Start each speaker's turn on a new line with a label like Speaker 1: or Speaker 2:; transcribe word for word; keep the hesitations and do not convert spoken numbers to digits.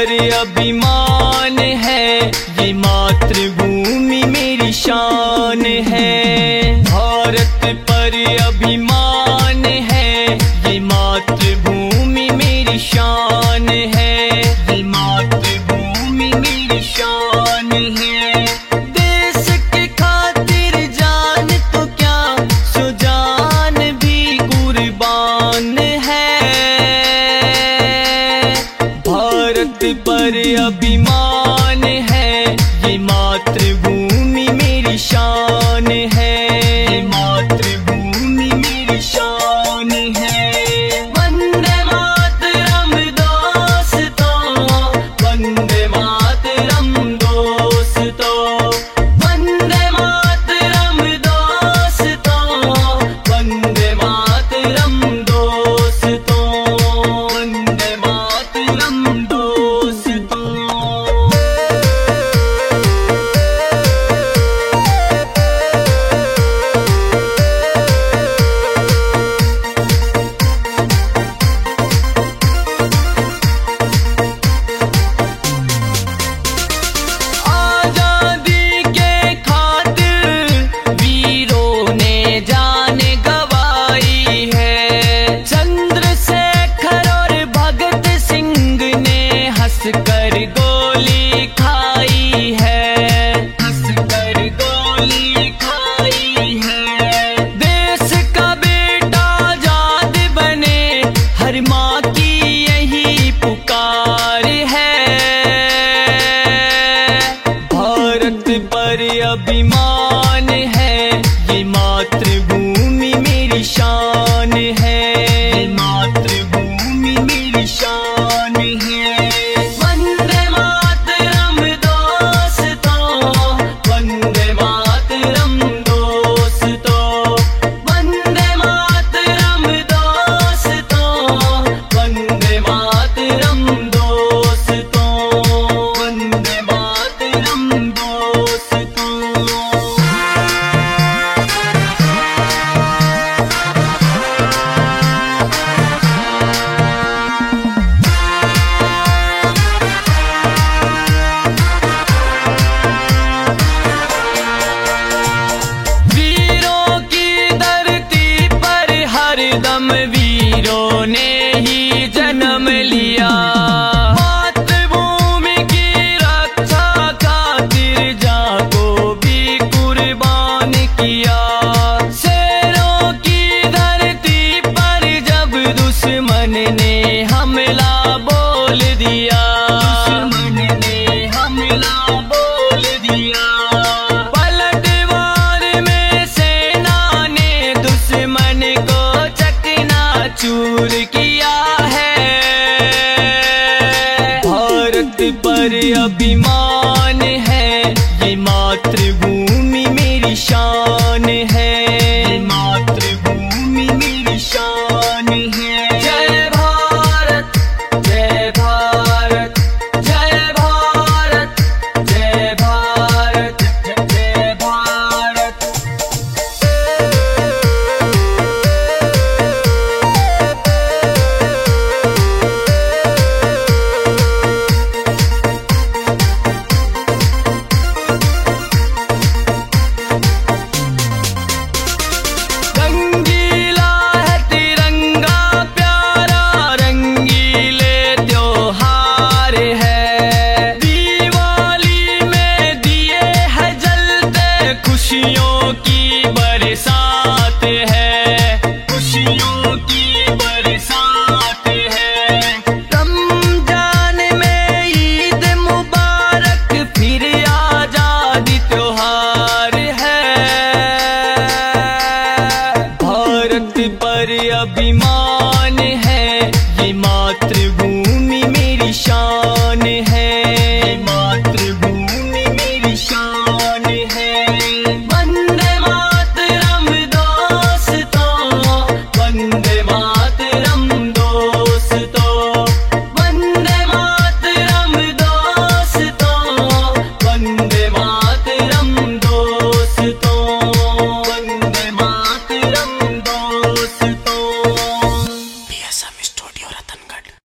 Speaker 1: पर अभिमान है, ये मातृभूमि मेरी शान है। भारत पर अभिमान है, ये मातृभूमि मेरी शान है, ये मातृभूमि मेरी शान है। देश के खातिर जान तो क्या, सो जान भी कुर्बान है। भारत पर अभिमान है, ये मातृभूमि मेरी शान है, ये मातृभूमि मेरी शान है। वंदे मातरम दोस्तों, वंदे मातरम दोस्तों, वंदे मातरम दोस्तों, वंदे मातरम दोस्तों, वंदे मातरम दोस्तों। आजादी के खातिर वीरों ने जान गवाई है। चंद्रशेखर और भगत सिंह ने हंसकर गोली खाई है, हंसकर गोली खाई है। देश का बेटा आजाद बने, हर माँ की यही पुकार है। भारत पर अभिमान है, ये मातृभूमि मेरी शान है, ये मातृभूमि मेरी शान है। वंदे मातरम दोस्तों, वंदे मातरम दोस्तों, वंदे मातरम दोस्तों, वंदे मातरम दोस्तों, वंदे मातरम दोस्तों। वीरों की धरती पर हरदम वीरों ने ही जन्म लिया। मातृभूमि की रक्षा खातिर जान को भी कुर्बान किया। शेरों की धरती पर जब दुश्मन ने हमला बोल दिया, दुश्मन ने हमला बोल दिया। पलटवार में सेना ने दुश्मन को चकनाचूर किया है। भारत पर अभिमान है, ये मातृभूमि मेरी शान है, ये मातृभूमि मेरी शान है। जय भारत, जय भारत, जय भारत, जय भारत, जय भारत। रंगीला है तिरंगा प्यारा, रंगीले त्योहार है। दिवाली में दिए है जलते, खुशियों की बरसात है, खुशियों की बरसात है। रमजान में ईद मुबारक, फिर आजादी त्योहार है। भारत पर अभिमान है, ये मातृभूमि मेरी शान है, ये मातृभूमि मेरी शान है। वंदे मातरम दोस्तों, वंदे मातरम दोस्तों, वंदे मातरम दोस्तों, वंदे मातरम दोस्तों, वंदे मातरम दोस्तों।